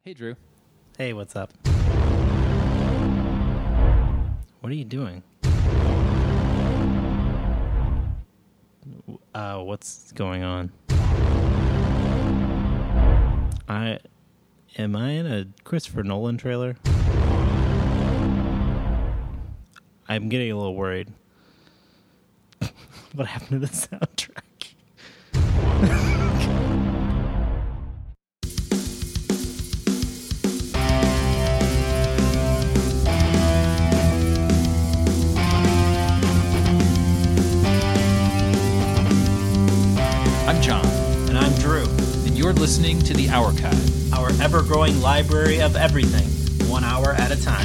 Hey, Drew. Hey, what's up? What are you doing? What's going on? Am I in a Christopher Nolan trailer? I'm getting a little worried. What happened to the soundtrack? I'm John. And I'm Drew. And you're listening to The Archive. Our ever-growing library of everything, 1 hour at a time.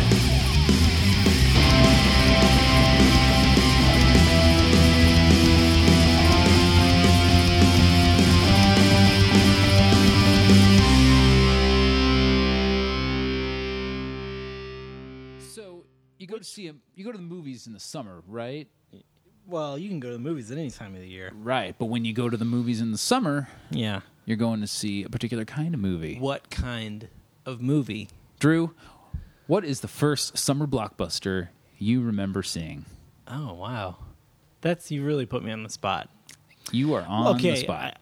So you go to the movies in the summer, right? Well, you can go to the movies at any time of the year. Right. But when you go to the movies in the summer, Yeah. you're going to see a particular kind of movie. What kind of movie? Drew, what is the first summer blockbuster you remember seeing? Oh, wow. You really put me on the spot. You are on the spot.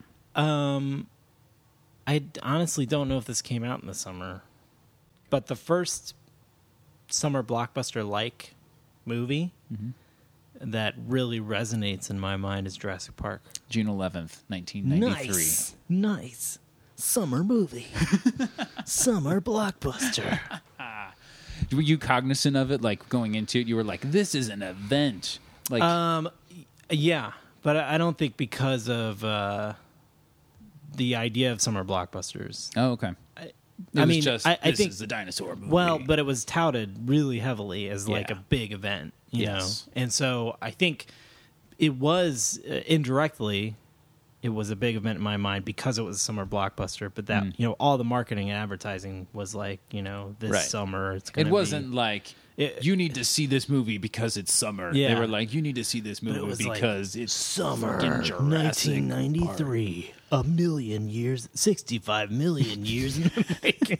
I honestly don't know if this came out in the summer, but the first summer blockbuster-like movie that really resonates in my mind is Jurassic Park. June 11th, 1993. Nice. Summer movie. Summer blockbuster. Were you cognizant of it, like going into it? You were like, this is an event. Like, Yeah, but I don't think because of the idea of summer blockbusters. oh, okay. I This think is a dinosaur movie. Well, but it was touted really heavily as like Yeah. a big event, you Yes. know? And so I think it was indirectly, it was a big event in my mind because it was a summer blockbuster. But that, you know, all the marketing and advertising was like, you know, this Right. summer it's going It to wasn't like, you need to see this movie because it's summer. Yeah. They were like, you need to see this movie was like, because it's summer fucking Jurassic 1993. A million years, 65 million years in the making.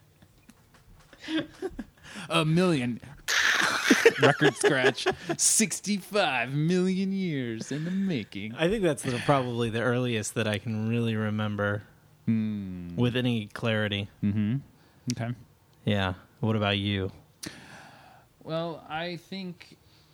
A million record scratch, 65 million years in the making. I think that's probably the earliest that I can really remember with any clarity. Okay. Yeah. What about you? Well, I think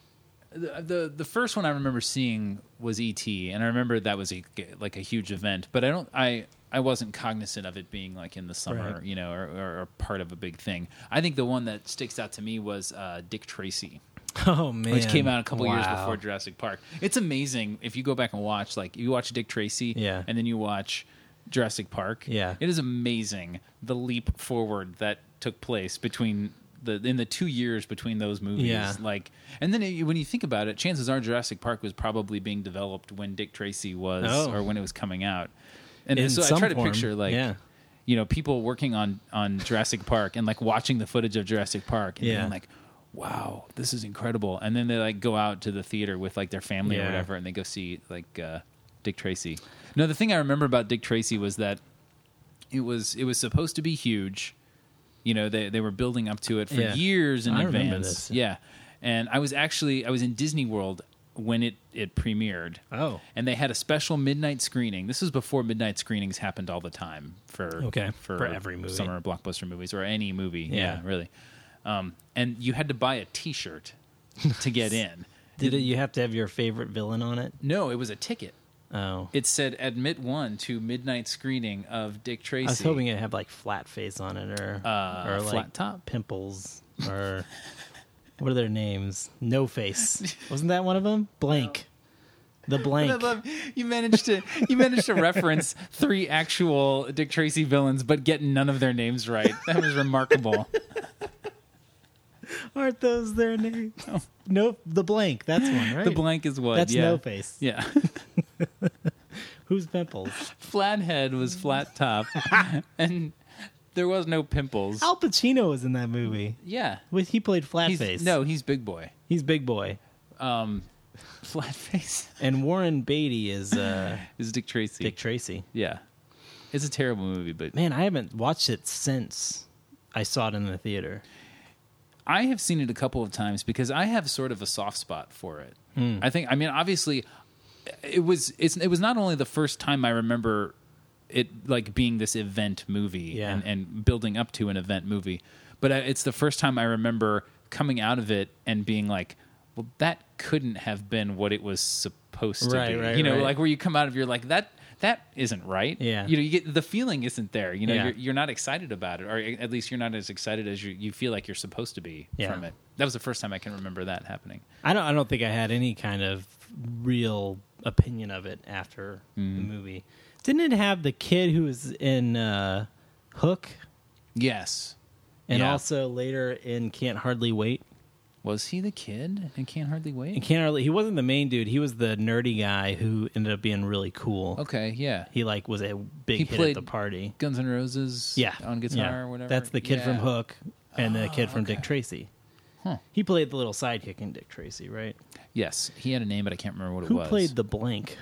the first one I remember seeing was E.T., and I remember that was a huge event, but I wasn't cognizant of it being like in the summer, Right. you know, or part of a big thing. I think the one that sticks out to me was Dick Tracy, Oh, man. which came out a couple years Wow. before Jurassic Park. It's amazing if you go back and watch, like you watch Dick Tracy, Yeah. and then you watch Jurassic Park. Yeah. It is amazing the leap forward that took place between in the 2 years between those movies. Yeah. Like, and then when you think about it, chances are Jurassic Park was probably being developed when Dick Tracy was, or when it was coming out. And In so I some try to form, picture like, yeah. you know, people working on Jurassic Park and like watching the footage of Jurassic Park and Yeah. being like, wow, this is incredible. And then they like go out to the theater with like their family or Yeah. whatever, and they go see like Dick Tracy. No, the thing I remember about Dick Tracy was that it was supposed to be huge. You know, they were building up to it for Yeah. years in I advance. remember this. Yeah. And I was in Disney World when it premiered. Oh. And they had a special midnight screening. This was before midnight screenings happened all the time for every movie. summer blockbuster movies or any movie. Yeah. Yeah, really. And you had to buy a T-shirt to get in. Did you have to have your favorite villain on it? No, it was a ticket. Oh. It said admit one to midnight screening of Dick Tracy. I was hoping it'd have like flat face on it or flat like top. pimples or what are their names? No Face. Wasn't that one of them? Blank. The Blank. I love you managed to reference 3 actual Dick Tracy villains, but get none of their names right. That was remarkable. Aren't those their names? No, the Blank. That's one, right? The Blank is what? That's yeah. No Face. Yeah. Who's Pimples? Flathead was flat top, and there was no pimples. Al Pacino was in that movie. Yeah. He played Flatface. He's Big Boy. He's Big Boy. Flat face And Warren Beatty is is Dick Tracy. Dick Tracy. Yeah. It's a terrible movie, but Man, I haven't watched it since I saw it in the theater. I have seen it a couple of times because I have sort of a soft spot for it. I mean, obviously, it was not only the first time I remember it like being this event movie and building up to an event movie, but it's the first time I remember coming out of it and being like, well, that couldn't have been what it was supposed to be. Right, you know, right. like where you come out of, you're like, that isn't right. Yeah. You know, you get the feeling isn't there. You know, Yeah. you're not excited about it, or at least you're not as excited as you feel like you're supposed to be from it. That was the first time I can remember that happening. I don't think I had any kind of real opinion of it after the movie. Didn't it have the kid who was in Hook Yes. and Yeah. also later in Can't Hardly Wait? Was he the kid and Can't Hardly Wait? And Can't Hardly, he wasn't the main dude. He was the nerdy guy who ended up being really cool. Okay, yeah. He like was a big He hit at played the party. Guns N' Roses on guitar or whatever. That's the kid from Yeah. Hook and the kid from okay. Dick Tracy. Huh. He played the little sidekick in Dick Tracy, right? Yes, he had a name, but I can't remember what it Who was. played the blank?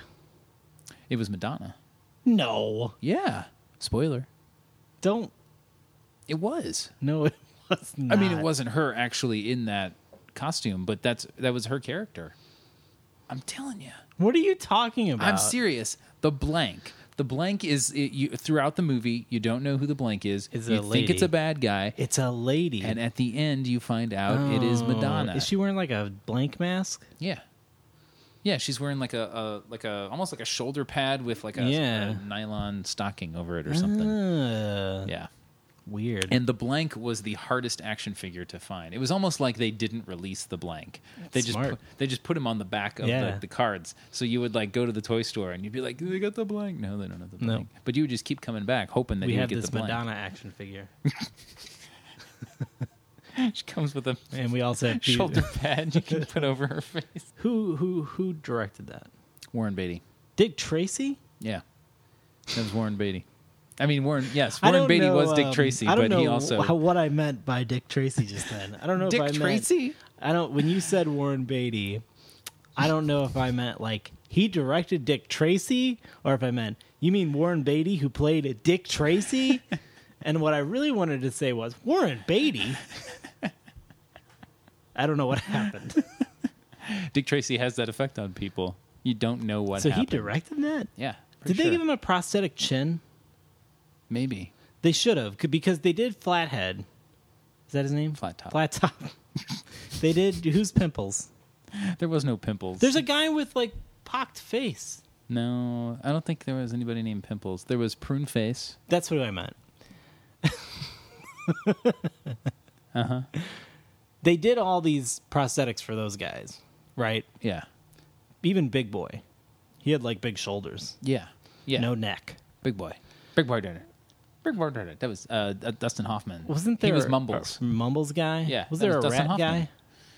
It was Madonna. No. Yeah. Spoiler. Don't. It was. No, it was not. I mean, it wasn't her actually in that costume, but that was her character. I'm telling you. What are you talking about? I'm serious. The blank. The blank is throughout the movie. You don't know who the blank is. It's you a think lady. it's a bad guy, It's a lady. and at the end you find out it is Madonna. Is she wearing like a blank mask? Yeah. Yeah, she's wearing like a almost like a shoulder pad with like a nylon stocking over it or something. Yeah. Weird. And the blank was the hardest action figure to find. It was almost like they didn't release the blank. They smart. just put him on the back of the cards. So you would like go to the toy store and you'd be like, "They got the blank." No, they don't have the blank. But you would just keep coming back hoping that we you have would get this the blank. Madonna action figure. She comes with a And we also have shoulder pad you can put over her face. Who directed that? Warren Beatty. Dick Tracy? Yeah. That was Warren Beatty. I mean, Warren I Warren don't Beatty know, was Dick Tracy, I don't but know he also... what I meant by Dick Tracy just then. I don't know Dick if I Tracy? meant... I don't. When you said Warren Beatty, I don't know if I meant like he directed Dick Tracy or if I meant you mean Warren Beatty who played a Dick Tracy? And what I really wanted to say was Warren Beatty. I don't know what happened. Dick Tracy has that effect on people. You don't know what So happened. he directed that? Yeah. Did they give him a prosthetic chin? Maybe. They should have, because they did Flathead. Is that his name? Flat Top. Flat Top. They did. Who's Pimples? There was no Pimples. There's a guy with like pocked face. No, I don't think there was anybody named Pimples. There was Prune Face. That's what I meant. Uh-huh. They did all these prosthetics for those guys, right? Yeah. Even Big Boy. He had like big shoulders. Yeah. Yeah. No neck. Big Boy. Big Boy did it. Big Boy did it. That was Dustin Hoffman. Wasn't there He was a Mumbles. Mumbles guy? Yeah, Was that there was a Dustin rat Hoffman. guy?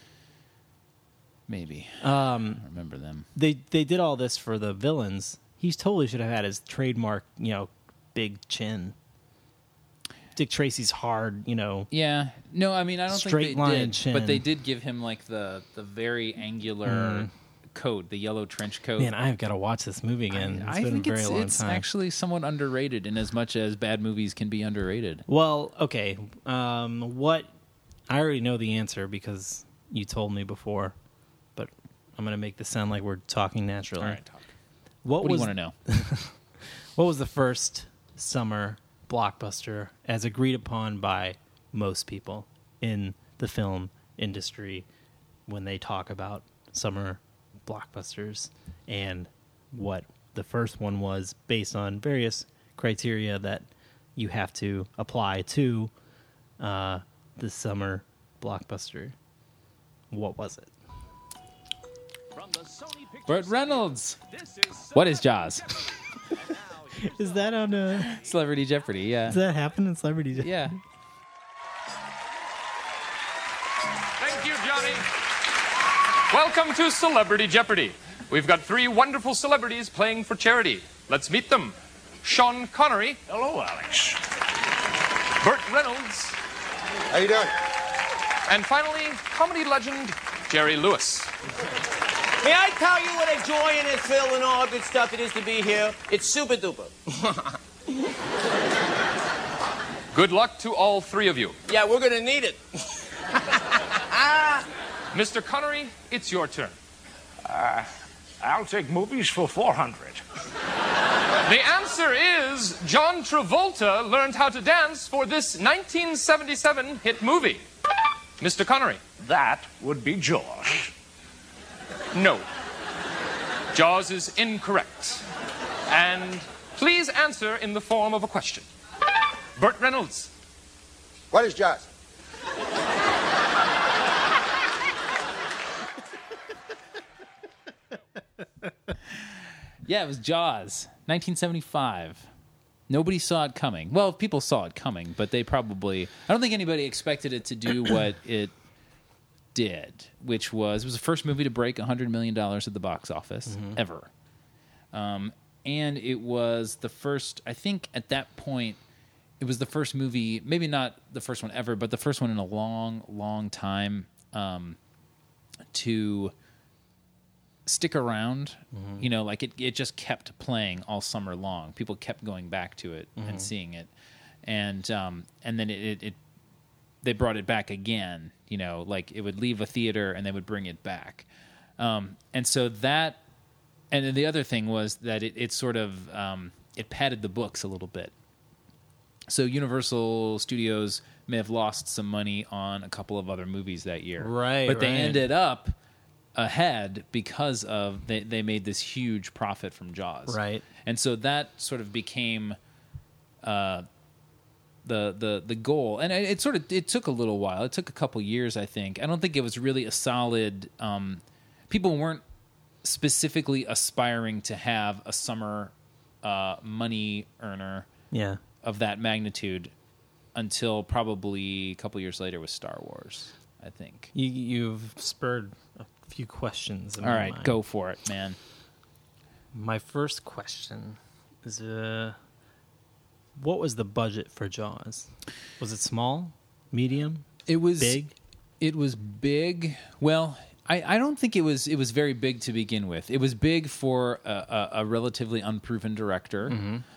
Maybe. I don't remember them. They did all this for the villains. He totally should have had his trademark, big chin. Dick Tracy's hard, Yeah. No, I mean, I don't Straight think they line did. chin. But they did give him like the very angular coat, the yellow trench coat. Man, I've got to watch this movie again. I It's been think a very long it's time. actually somewhat underrated in as much as bad movies can be underrated. Well, okay. What? I already know the answer because you told me before, but I'm going to make this sound like we're talking naturally. All right, talk. What What do was you want to know? What was the first summer blockbuster as agreed upon by most people in the film industry when they talk about summer blockbusters, and what the first one was based on various criteria that you have to apply to the summer blockbuster? What was it? Burt Reynolds. What is Jaws? Is that on Celebrity Jeopardy, yeah. does that happen in Celebrity Jeopardy? Yeah. Thank you, Johnny. Welcome to Celebrity Jeopardy. We've got 3 wonderful celebrities playing for charity. Let's meet them. Sean Connery. Hello, Alex. Burt Reynolds. How you doing? And finally, comedy legend Jerry Lewis. May I tell you what a joy and a thrill and all good stuff it is to be here? It's super duper. Good luck to all three of you. Yeah, we're gonna need it. Mr. Connery, it's your turn. I'll take movies for 400. The answer is John Travolta learned how to dance for this 1977 hit movie. Mr. Connery. That would be Jaws. No. Jaws is incorrect. And please answer in the form of a question. Burt Reynolds. What is Jaws? Yeah, it was Jaws, 1975. Nobody saw it coming. Well, people saw it coming, but they probably... I don't think anybody expected it to do what it did, which was... It was the first movie to break $100 million at the box office, ever. And it was the first... I think at that point, it was the first movie... Maybe not the first one ever, but the first one in a long, long time to... stick around, you know, like it just kept playing all summer long. People kept going back to it and seeing it, and then it they brought it back again. You know, like it would leave a theater and they would bring it back, and so that, and then the other thing was that it sort of it padded the books a little bit. So Universal Studios may have lost some money on a couple of other movies that year, Right, But they right. ended up ahead because of they made this huge profit from Jaws, Right. And so that sort of became the goal, and it took a little while. It took a couple years, I think. I don't think it was really a solid. People weren't specifically aspiring to have a summer money earner Yeah. of that magnitude until probably a couple years later with Star Wars, I think. You've spurred a few questions in All my right, mind. go for it, man. My first question is, what was the budget for Jaws? Was it small, medium, It was big? It was big. Well, I don't think it was very big to begin with. It was big for a relatively unproven director,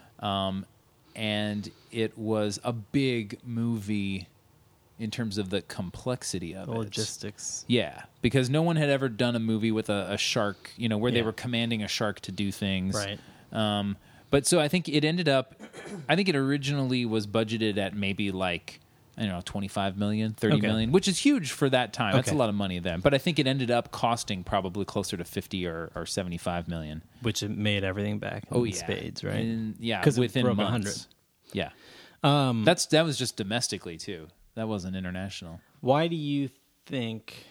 and it was a big movie in terms of the complexity of The it. logistics. Yeah, because no one had ever done a movie with a shark, you know, where they Yeah. were commanding a shark to do things. Right. But so I think it ended up, I think it originally was budgeted at maybe like, I don't know, 25 million, 30 Okay. million, which is huge for that time. That's a Okay. lot of money then. But I think it ended up costing probably closer to 50 or 75 million. Which it made everything back in spades, right? Yeah, 'Cause it within broke months. 100. Yeah. That was just domestically too. That wasn't international. Why do you think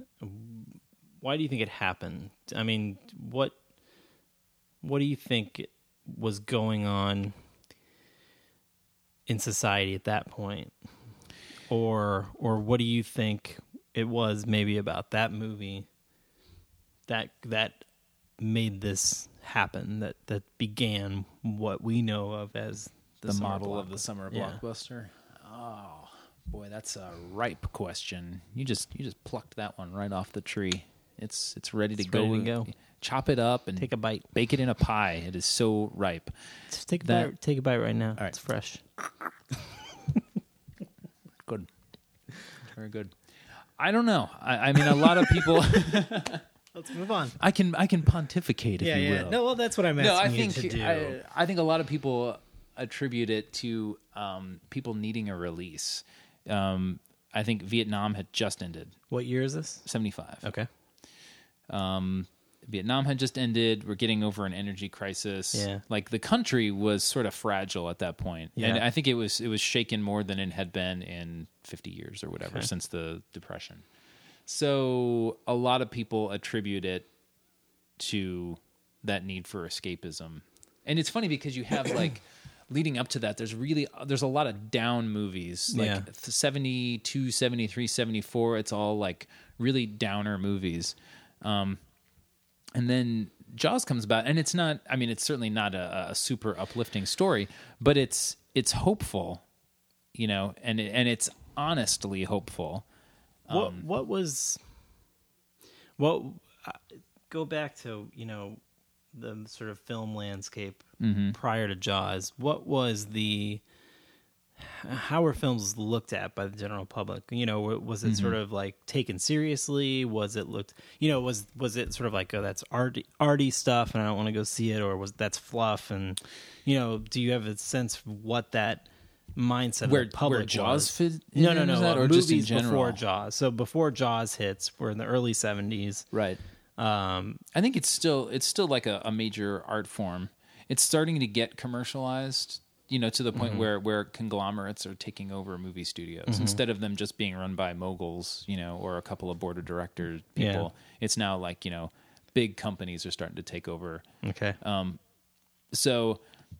it happened? I mean, what do you think was going on in society at that point? Or what do you think it was maybe about that movie that made this happen, that began what we know of as The summer model of the blockbuster? summer Yeah. blockbuster. Oh boy, that's a ripe question. You just plucked that one right off the tree. It's ready to It's go. ready to go. Chop it up and Take a bite. Bake it in a pie. It is so ripe. Just take a That- bite. Take a bite right now. All right. It's fresh. Good, very good. I don't know. I mean, a lot of people. Let's move on. I can pontificate if you will. No, well, that's what I'm asking No, I you think to do. I think a lot of people attribute it to people needing a release. I think Vietnam had just ended, What year is this? 75. Okay. Vietnam had just ended. We're getting over an energy crisis. Yeah. Like the country was sort of fragile at that point. Yeah. And I think it was shaken more than it had been in 50 years or whatever Okay. since the Depression. So a lot of people attribute it to that need for escapism. And it's funny because you have like leading up to that, there's a lot of down movies. Like Yeah. 72, 73, 74, it's all like really downer movies. And then Jaws comes about, and it's not. I mean, it's certainly not a super uplifting story, but it's hopeful, you know, and it's honestly hopeful. What go back to, you know, the sort of film landscape prior to Jaws, what was how were films looked at by the general public? You know, was it sort of like taken seriously? Was it looked, you know, was it sort of like, oh, that's arty stuff and I don't want to go see it, or that's fluff? And, you know, do you have a sense of what that mindset of the public where Jaws was? fit? No, Or just in movies general? before Jaws. So before Jaws hits, we're in the early 70s. Right. I think it's still like a major art form. It's starting to get commercialized, you know, to the point where conglomerates are taking over movie studios instead of them just being run by moguls, you know, or a couple of board of directors people. Yeah. It's now like, you know, big companies are starting to take over. Okay. So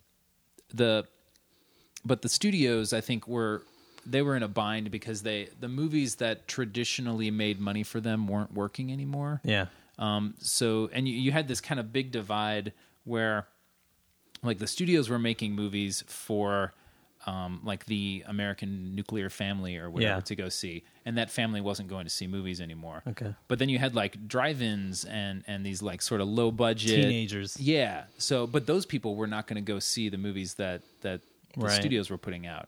but the studios, I think, were in a bind because the movies that traditionally made money for them weren't working anymore. Yeah. So you had this kind of big divide where, like, the studios were making movies for, like, the American nuclear family or whatever to go see, and that family wasn't going to see movies anymore. Okay. But then you had like drive-ins and these like sort of low budget Teenagers. Yeah. So, but those people were not going to go see the movies that the Right. studios were putting out.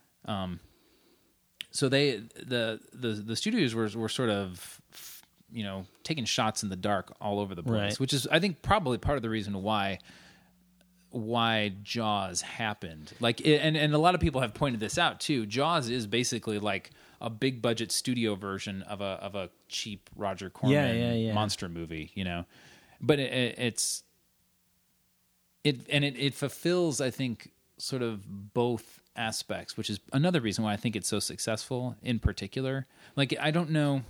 So the studios were sort of, you know, taking shots in the dark all over the place, Right. which is, I think, probably part of the reason why Jaws happened. Like, and a lot of people have pointed this out too. Jaws is basically like a big budget studio version of a cheap Roger Corman monster movie, you know. But it fulfills, I think, sort of both aspects, which is another reason why I think it's so successful in particular. Like, I don't know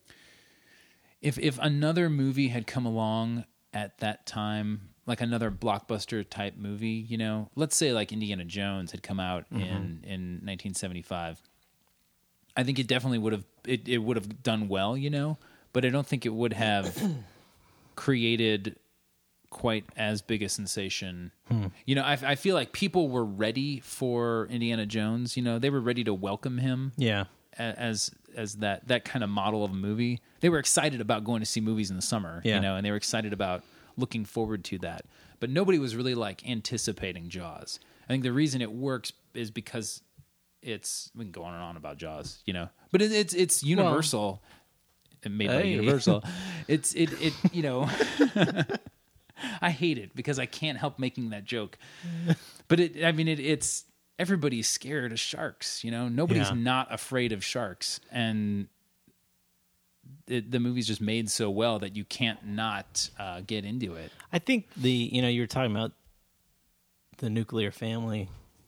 if another movie had come along at that time, like another blockbuster type movie, you know, let's say like Indiana Jones had come out in 1975. I think it definitely would have, it would have done well, you know, but I don't think it would have created quite as big a sensation. You know, I feel like people were ready for Indiana Jones, you know, they were ready to welcome him. Yeah. As that kind of model of a movie. They were excited about going to see movies in the summer, you know, and they were excited about looking forward to that. But nobody was really like anticipating Jaws. I think the reason it works is because we can go on and on about Jaws, you know, but it's Universal. Made by Universal. It you know, I hate it because I can't help making that joke. But it's everybody's scared of sharks, you know? Nobody's not afraid of sharks. And the movie's just made so well that you can't not get into it. I think you were talking about the nuclear family.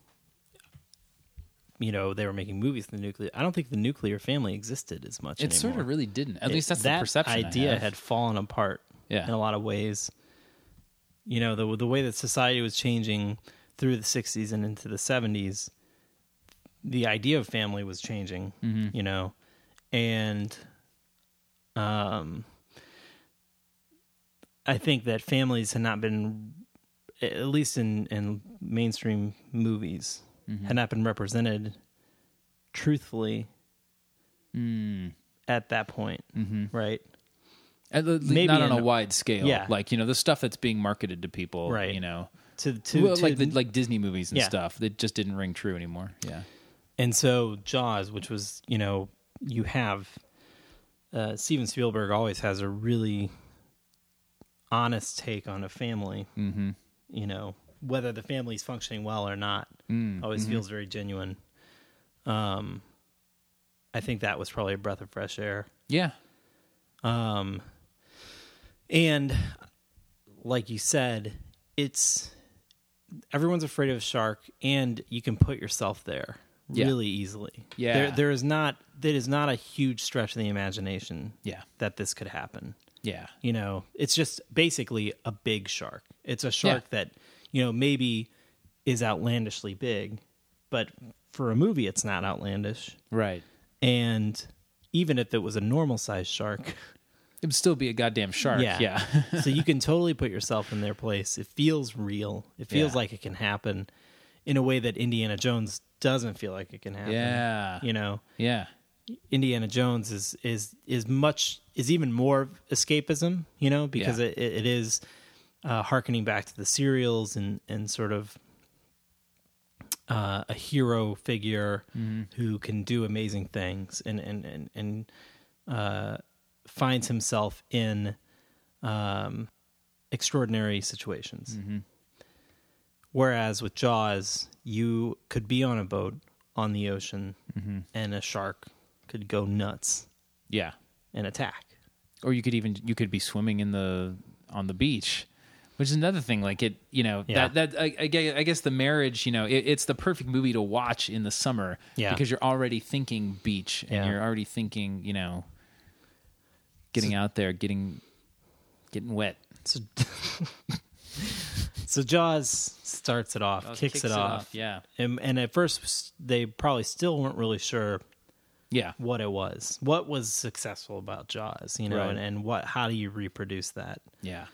You know, they were making movies in the nuclear. I don't think the nuclear family existed as much anymore. It sort of really didn't. At least that's the perception. That idea had fallen apart in a lot of ways. You know, the way that society was changing through the 60s and into the 70s, the idea of family was changing, you know, and I think that families had not been, at least in mainstream movies, had not been represented truthfully at that point, right? Maybe not on a wide scale. Yeah. Like, you know, the stuff that's being marketed to people, right. you know. Like Disney movies and stuff that just didn't ring true anymore. Yeah. And so Jaws, which was, you know, you have Steven Spielberg always has a really honest take on a family. You know, whether the family's functioning well or not, always feels very genuine. I think that was probably a breath of fresh air. Yeah. And like you said, everyone's afraid of a shark, and you can put yourself there really easily. Yeah. There is not a huge stretch of the imagination that this could happen. Yeah. You know, it's just basically a big shark. It's a shark that, you know, maybe is outlandishly big, but for a movie it's not outlandish. Right. And even if it was a normal sized shark, it would still be a goddamn shark. Yeah. So you can totally put yourself in their place. It feels real. It feels like it can happen in a way that Indiana Jones doesn't feel like it can happen. Yeah. You know? Yeah. Indiana Jones is even more escapism, you know, because it is hearkening back to the serials and sort of a hero figure who can do amazing things and finds himself in extraordinary situations. Whereas with Jaws, you could be on a boat on the ocean and a shark could go nuts Yeah. and attack. Or you could be swimming on the beach, which is another thing. Like it, Yeah. that I guess the marriage, it's the perfect movie to watch in the summer because you're already thinking beach and you're already thinking, getting out there, getting wet. So Jaws starts it off, kicks it off. Yeah. And at first, they probably still weren't really sure Yeah. what it was. What was successful about Jaws, Right. and how do you reproduce that? Yeah.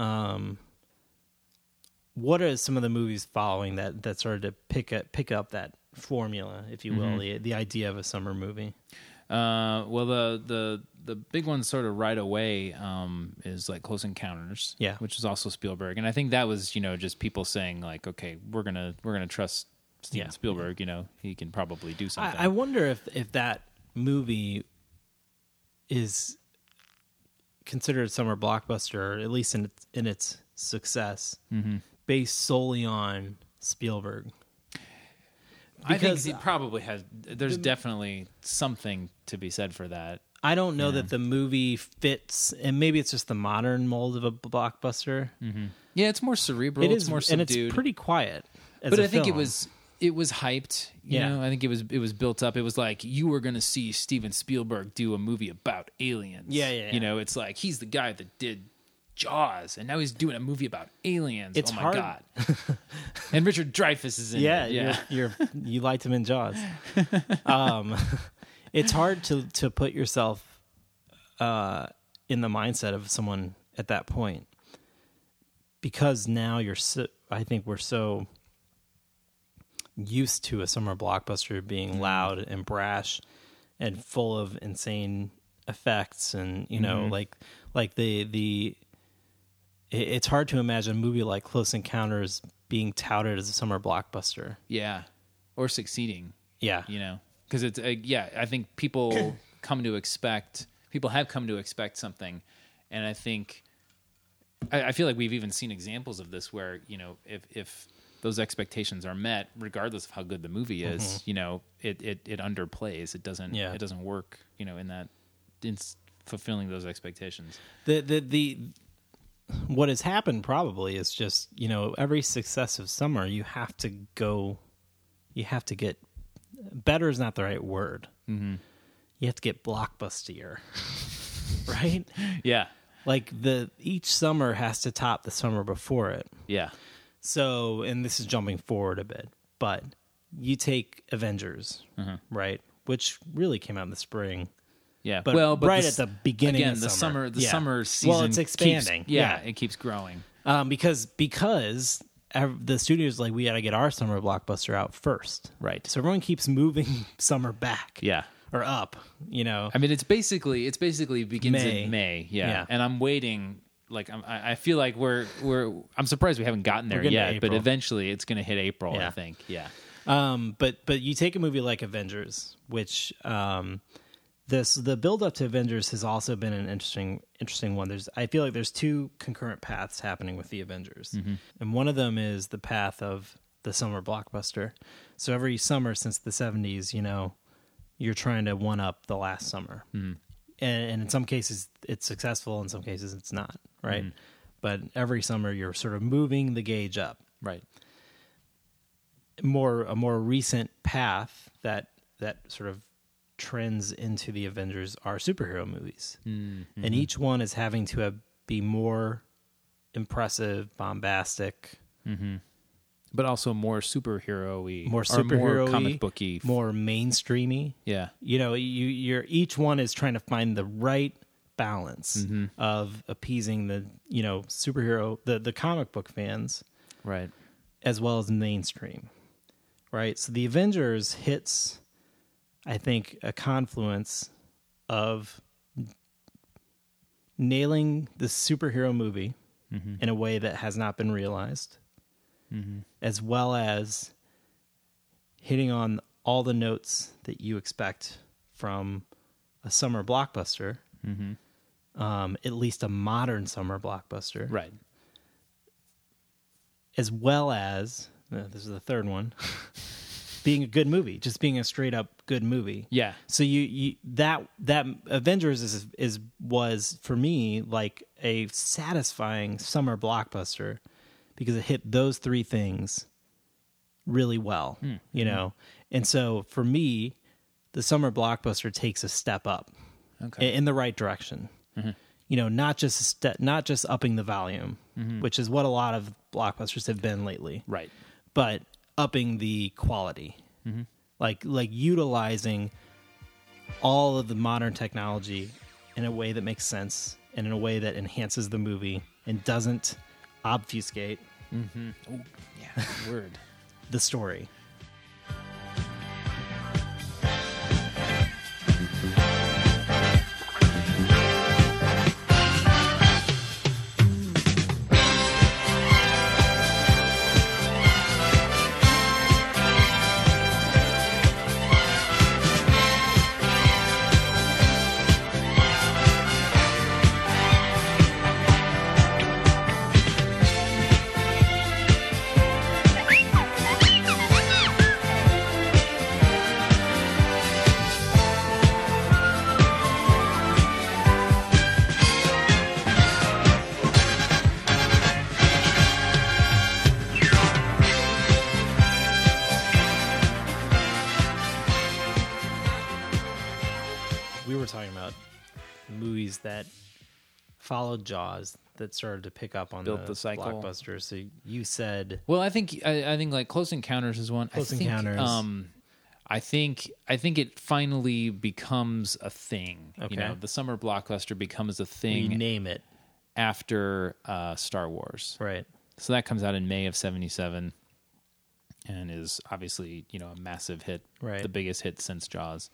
What are some of the movies following that started to pick up that formula, if you will, the idea of a summer movie? Well, the big one sort of right away is like Close Encounters, which is also Spielberg, and I think that was just people saying like, okay, we're gonna trust Steven Spielberg, he can probably do something. I wonder if that movie is considered a summer blockbuster, at least in its success, based solely on Spielberg. Because I think it probably has. There's definitely something to be said for that. I don't know that the movie fits, and maybe it's just the modern mold of a blockbuster. Yeah, it's more cerebral. It's more subdued, and it's pretty quiet. But I think it was hyped. You Yeah. know, I think it was built up. It was like you were going to see Steven Spielberg do a movie about aliens. Yeah. It's like he's the guy that did Jaws, and now he's doing a movie about aliens. It's oh my hard. god! And Richard Dreyfuss is in it. Yeah, you liked him in Jaws. It's hard to put yourself in the mindset of someone at that point, because now I think we're so used to a summer blockbuster being loud and brash and full of insane effects, and like the it's hard to imagine a movie like Close Encounters being touted as a summer blockbuster. Yeah, or succeeding. Yeah, because it's I think people have come to expect something, and I think I feel like we've even seen examples of this where if those expectations are met, regardless of how good the movie is, it underplays. It doesn't work. In fulfilling those expectations. What has happened probably is just, every successive summer you have to get, better is not the right word. You have to get blockbustier, right? Yeah. Like each summer has to top the summer before it. Yeah. So, and this is jumping forward a bit, but you take Avengers, right? Which really came out in the spring. Yeah, but right at the beginning again, of the summer. Summer season. Well, it's expanding. It keeps growing. Because the studio's like, we got to get our summer blockbuster out first, right? So everyone keeps moving summer back, or up. I mean, it's basically begins in May, yeah. And I'm waiting. Like I feel like I'm surprised we haven't gotten there yet, but eventually it's going to hit April. I think, But you take a movie like Avengers, which the build up to Avengers has also been an interesting one. I feel like there's two concurrent paths happening with the Avengers, and one of them is the path of the summer blockbuster. So every summer since the 70s, you're trying to one up the last summer, and in some cases it's successful, in some cases it's not, right? But every summer you're sort of moving the gauge up, right? A more recent path that sort of trends into the Avengers are superhero movies, and each one is having to be more impressive, bombastic, but also more superhero-y, more comic booky, more mainstreamy. Yeah, you're each one is trying to find the right balance of appeasing the superhero, the comic book fans, right, as well as mainstream, right? So the Avengers hits, I think, a confluence of nailing the superhero movie in a way that has not been realized, as well as hitting on all the notes that you expect from a summer blockbuster, at least a modern summer blockbuster, Right. as well as, this is the third one, being a good movie, just being a straight up good movie. Yeah. So that Avengers was for me like a satisfying summer blockbuster because it hit those three things really well, you know. And so for me, the summer blockbuster takes a step up in the right direction. You know, not just upping the volume, which is what a lot of blockbusters have been lately. Right. But upping the quality, like utilizing all of the modern technology in a way that makes sense and in a way that enhances the movie and doesn't obfuscate Yeah. Word. the story. We were talking about movies that followed Jaws that started to pick up on Built the cycle. blockbuster. So you said Well, I think like Close Encounters is one. Close I think, Encounters. I think it finally becomes a thing. Okay. You know, the summer blockbuster becomes a we thing name it, after Star Wars. right? So that comes out in May of '77, and is obviously, you know, a massive hit, Right. the biggest hit since Jaws,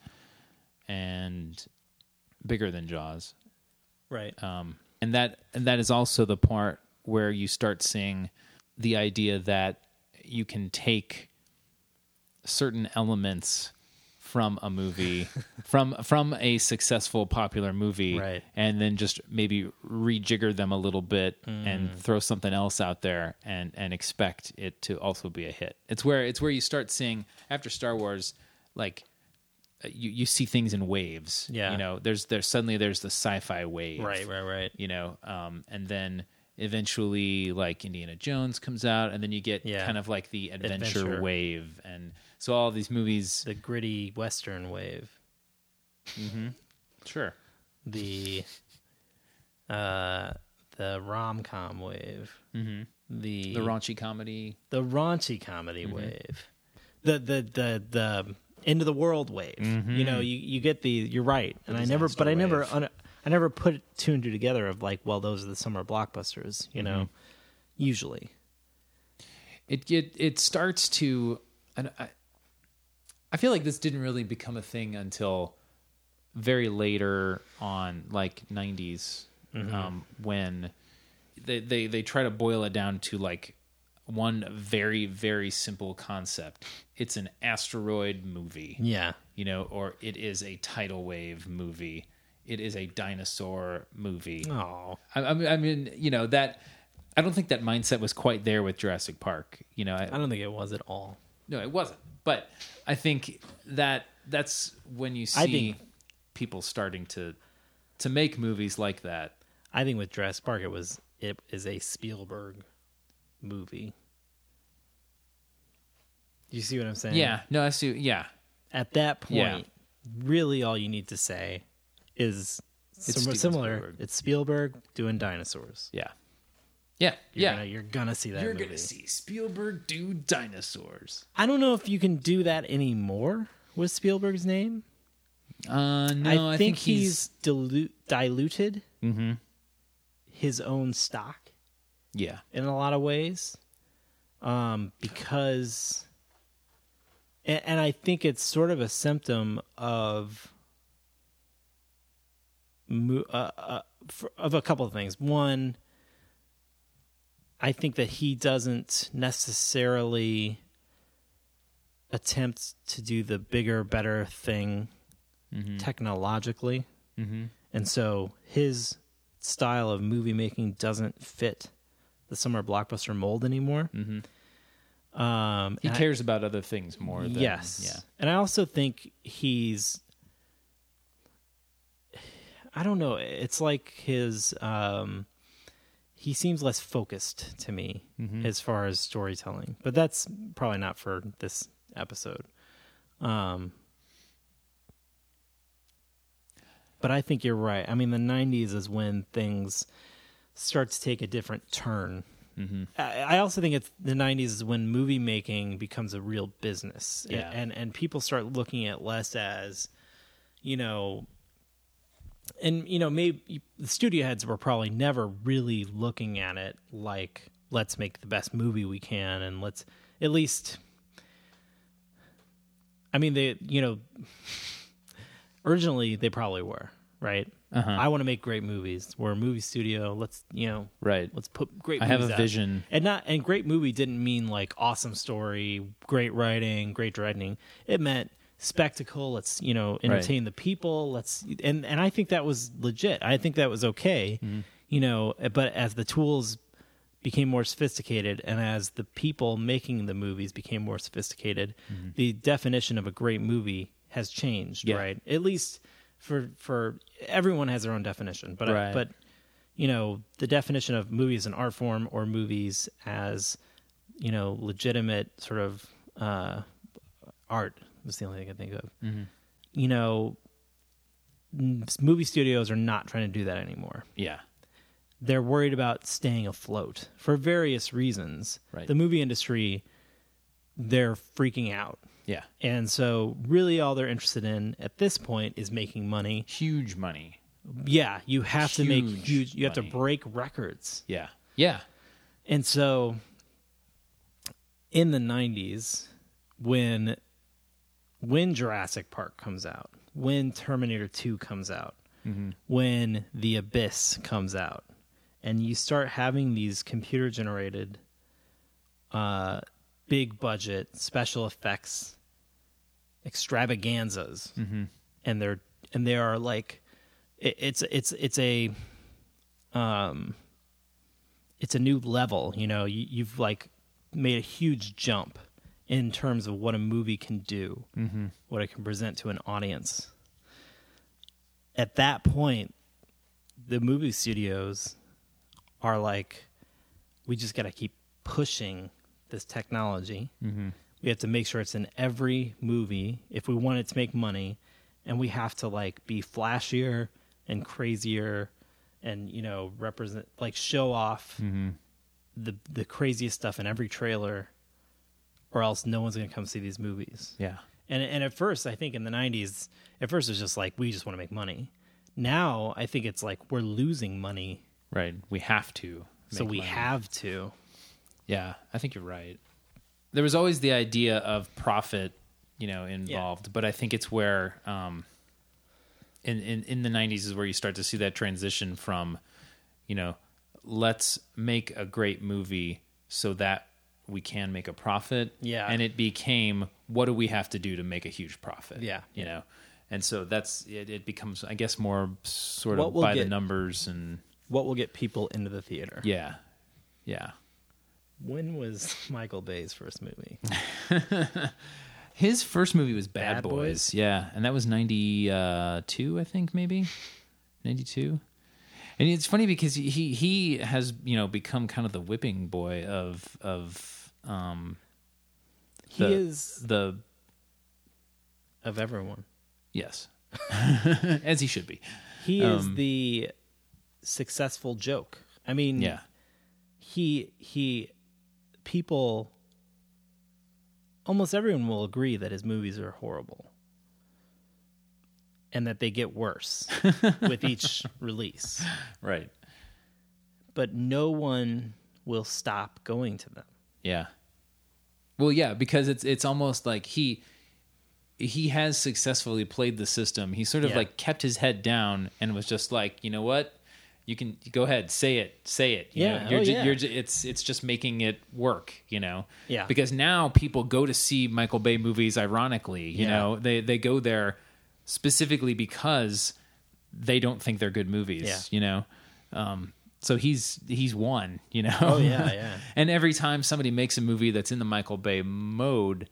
and bigger than Jaws. Right. And that is also the part where you start seeing the idea that you can take certain elements from a movie, from a successful popular movie, Right. and then just maybe rejigger them a little bit and throw something else out there and expect it to also be a hit. It's where you start seeing after Star Wars, like you see things in waves. Yeah. You know, there's suddenly there's the sci-fi wave. Right. You know, and then eventually like Indiana Jones comes out, and then you get Yeah. kind of like the adventure Adventure. wave, and so all these movies. The gritty Western wave. Sure. The rom-com wave. Mm-hmm. The raunchy comedy. The raunchy comedy wave. The end of the world wave. You know, you get the. You're right, and I never put two and two together of like, well, those are the summer blockbusters. You know, usually. It starts to, and I feel like this didn't really become a thing until very later on, like 90s, when they try to boil it down to like one very, very simple concept. It's an asteroid movie. Yeah. You know, or it is a tidal wave movie. It is a dinosaur movie. Oh. I mean, you know, that I don't think that mindset was quite there with Jurassic Park. You know, I don't think it was at all. no, it wasn't. But I think that's when you I see think- people starting to make movies like that. I think with Jurassic Park, it is a Spielberg movie. You see what I'm saying? Yeah, no, I see. Yeah, At that point, Yeah. really all you need to say is Steven similar. Spielberg. It's Spielberg doing dinosaurs. yeah, yeah, You're gonna see that You're movie. gonna see Spielberg do dinosaurs. I don't know if you can do that anymore with Spielberg's name. No, I think he's diluted his own stock yeah, in a lot of ways, because, and I think it's sort of a symptom of of a couple of things. One, I think that he doesn't necessarily attempt to do the bigger, better thing technologically. Mm-hmm. And so his style of movie making doesn't fit the summer blockbuster mold anymore. Mm-hmm. He cares about other things more than... Yes. Yeah. And I also think he's... I don't know. It's like his... he seems less focused to me as far as storytelling. But that's probably not for this episode. But I think you're right. I mean, the 90s is when things start to take a different turn. Mm-hmm. I also think it's the 90s is when movie making becomes a real business. Yeah. And people start looking at less as, you know... And, you know, maybe the studio heads were probably never really looking at it like, let's make the best movie we can, and let's at least... I mean, they, you know... Originally, they probably were, right? Uh-huh. I want to make great movies. We're a movie studio. Let's, you know, right. Let's put great. I movies have a out. vision, and great movie didn't mean like awesome story, great writing, great directing. It meant spectacle. Let's, you know, entertain the people. Let's, and I think that was legit. I think that was okay, you know. But as the tools became more sophisticated, and as the people making the movies became more sophisticated, the definition of a great movie has changed, right? At least for everyone has their own definition, but but you know, the definition of movie as an art form or movies as, you know, legitimate sort of art was the only thing I can think of. Mm-hmm. You know, movie studios are not trying to do that anymore. Yeah. They're worried about staying afloat for various reasons. Right. The movie industry, they're freaking out. Yeah. And so really all they're interested in at this point is making money. Huge money. Yeah, you have to make huge, you have to money. break records. Yeah. Yeah. And so in the 90s, when Jurassic Park comes out, when Terminator 2 comes out, when The Abyss comes out, and you start having these computer-generated big budget special effects extravaganzas, and they are like it's a new level. You know, you've like made a huge jump in terms of what a movie can do, what it can present to an audience. At that point, the movie studios are like, we just got to keep pushing this technology. We have to make sure it's in every movie if we want it to make money, and we have to like be flashier and crazier and, you know, represent, like, show off the craziest stuff in every trailer, or else no one's going to come see these movies. Yeah. And at first, I think in the 90s, at first it was just like, we just want to make money. Now I think it's like we're losing money. Right. We have to. So we money. have to. Yeah, I think you're right. There was always the idea of profit, you know, involved, but I think it's where in the 90s is where you start to see that transition from, you know, let's make a great movie so that we can make a profit. Yeah. And it became, what do we have to do to make a huge profit? Yeah. You know, and so that's it. It becomes, I guess, more sort What of will by get- the numbers and What will get people into the theater? yeah, yeah. When was Michael Bay's first movie? His first movie was Bad Bad Boys. Boys? Yeah, and that was 92, I think, maybe 92. And it's funny because he has, you know, become kind of the whipping boy of He is the of everyone. yes, as he should be. He is the successful joke. I mean, Yeah, he people, almost everyone will agree that his movies are horrible and that they get worse with each release. right. But no one will stop going to them. Yeah. Well, yeah, because it's almost like he has successfully played the system. He sort of Yeah. like kept his head down and was just like, you know what? you can go ahead, say it. You Yeah, know, you're oh, ju- yeah. you're ju- it's just making it work, you know. Yeah. Because now people go to see Michael Bay movies. Ironically, you Yeah. know, they go there specifically because they don't think they're good movies. Yeah. You know, so he's won. You know. Oh yeah, yeah. And every time somebody makes a movie that's in the Michael Bay mode,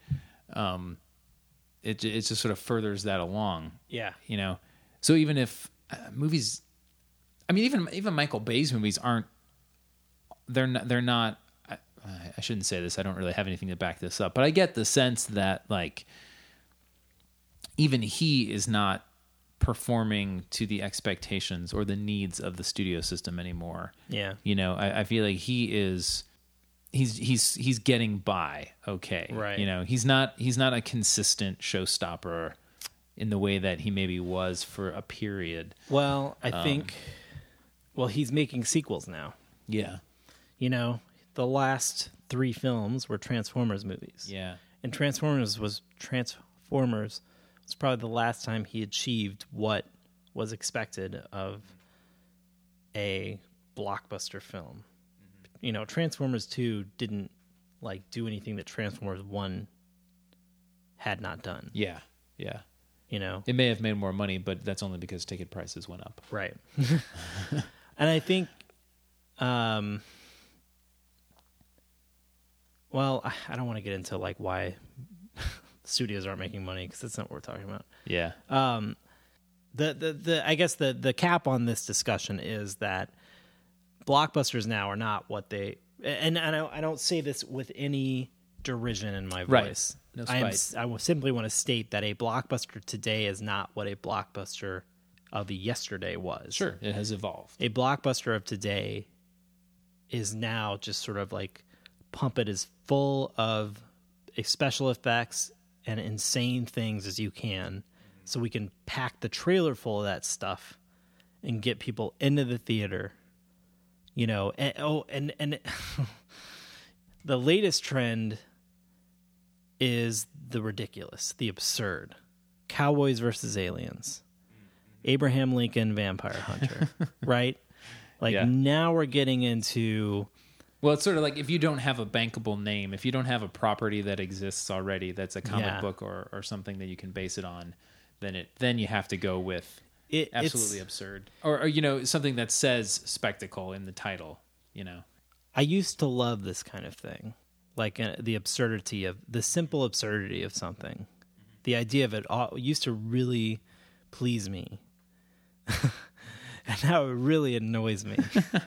it just sort of furthers that along. Yeah. You know, so even if movies, I mean, even Michael Bay's movies aren't, they're not. I shouldn't say this. I don't really have anything to back this up, but I get the sense that like even he is not performing to the expectations or the needs of the studio system anymore. Yeah. You know, I feel like he's getting by okay. Right. You know, he's not a consistent showstopper in the way that he maybe was for a period. Well, I think. Well, he's making sequels now. Yeah. You know, the last 3 films were Transformers movies. Yeah. And Transformers was probably the last time he achieved what was expected of a blockbuster film. You know, Transformers 2 didn't like do anything that Transformers 1 had not done. Yeah. Yeah. You know, It may have made more money, but that's only because ticket prices went up. right? And I think, well, I don't want to get into like why studios aren't making money because that's not what we're talking about. Yeah. I guess the cap on this discussion is that blockbusters now are not what they, and I don't say this with any derision in my Right. voice. No I spite. simply want to state that a blockbuster today is not what a blockbuster of yesterday was. Sure. It has evolved. A blockbuster of today is now just sort of like pump it as full of special effects and insane things as you can, so we can pack the trailer full of that stuff and get people into the theater. You know, and the latest trend is the ridiculous, the absurd. Cowboys versus aliens. Abraham Lincoln Vampire Hunter, right? Like Yeah. now we're getting into Well, it's sort of like if you don't have a bankable name, if you don't have a property that exists already that's a comic Yeah. book or something that you can base it on, then you have to go with absolutely absurd. Or you know, something that says spectacle in the title, you know. I used to love this kind of thing, like the absurdity of the simple absurdity of something. The idea of it all used to really please me, and now it really annoys me.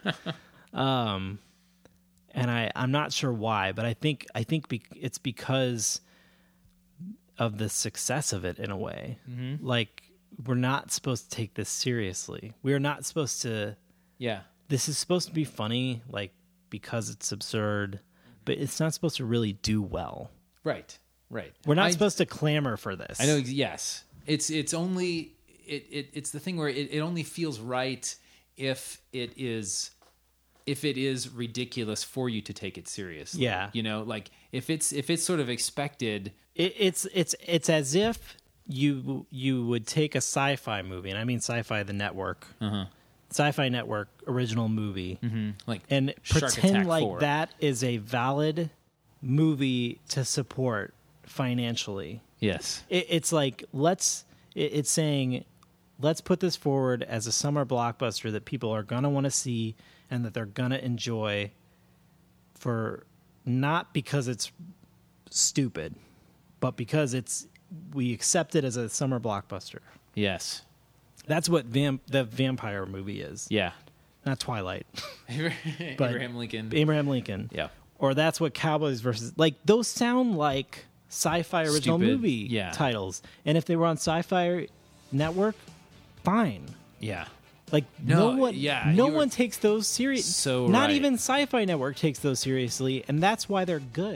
And I'm not sure why, but I think it's because of the success of it in a way. Mm-hmm. Like we're not supposed to take this seriously. We are not supposed to. Yeah. This is supposed to be funny, like because it's absurd, but it's not supposed to really do well. Right. Right. We're not supposed to clamor for this. I know. Yes. It's only it's the thing where it only feels right if it is ridiculous for you to take it seriously. Yeah. You know, like if it's sort of expected. It's as if you would take a sci-fi movie, and I mean Sci-Fi the Network, Sci-Fi Network original movie, Like and Shark pretend Attack like 4. that is a valid movie to support financially. Yes. It's like it's saying let's put this forward as a summer blockbuster that people are gonna want to see and that they're gonna enjoy, for not because it's stupid, but because we accept it as a summer blockbuster. Yes. That's what the vampire movie is. Yeah. Not Twilight. Abraham Lincoln. Abraham Lincoln. Yeah. Or that's what Cowboys versus, like, those sound like sci-fi original Stupid, movie yeah. titles. And if they were on Sci-Fi Network, fine. Yeah. Like No, no one, yeah, no you were one takes those serious. so Not right. even Sci-Fi Network takes those seriously, and that's why they're good.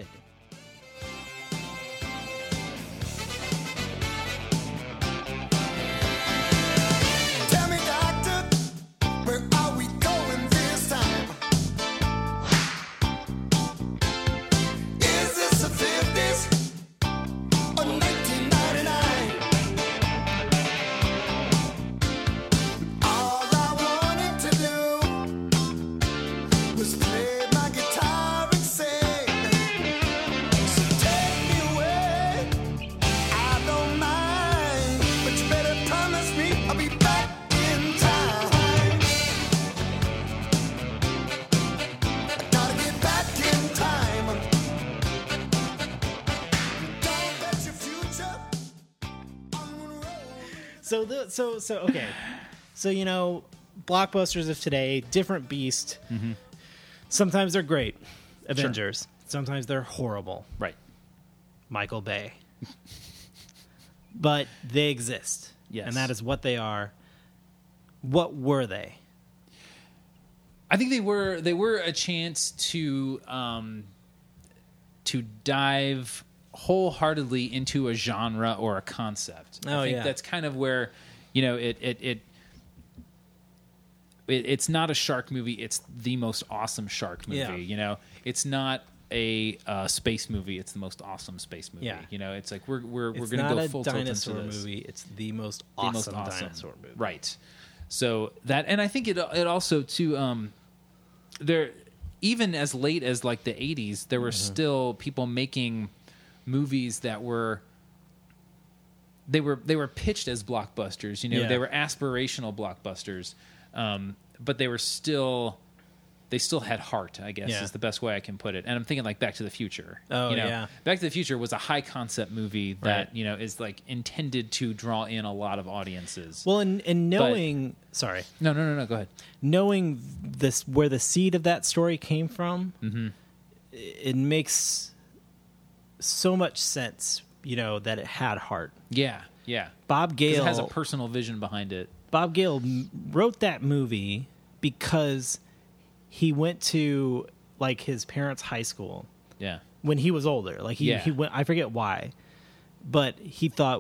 Tell me, doctor, where are we going this time? Is this the 50s or 1999? All I wanted to do Okay. So, you know, blockbusters of today, different beast. Mm-hmm. Sometimes they're great. Avengers. Sometimes they're horrible. Right. Michael Bay. But they exist. Yes. And that is what they are. What were they? I think they were a chance to dive wholeheartedly into a genre or a concept. Oh, I think yeah. that's kind of where, you know, it's not a shark movie. It's the most awesome shark movie. Yeah. You know, it's not a space movie. It's the most awesome space movie. Yeah. You know, it's like we're It's going to not go a full tilt into dinosaur this. movie. It's the most The awesome, most awesome dinosaur movie. Right. So that, and I think it also too. There, even as late as like the 80s, there were still people making movies that were. They were pitched as blockbusters. You know, Yeah. they were aspirational blockbusters, but they still had heart, I guess, Yeah. is the best way I can put it. And I'm thinking like Back to the Future. Oh, you know, yeah. Back to the Future was a high concept movie that, Right. you know, is like intended to draw in a lot of audiences. Well, and knowing... sorry. No, go ahead. Knowing this, where the seed of that story came from, Mm-hmm. it makes so much sense, you know, that it had heart. Yeah. Bob 'Cause Gale it has a personal vision behind it. Bob Gale wrote that movie because he went to like his parents' high school Yeah. when he was older. Like he went, I forget why, but he thought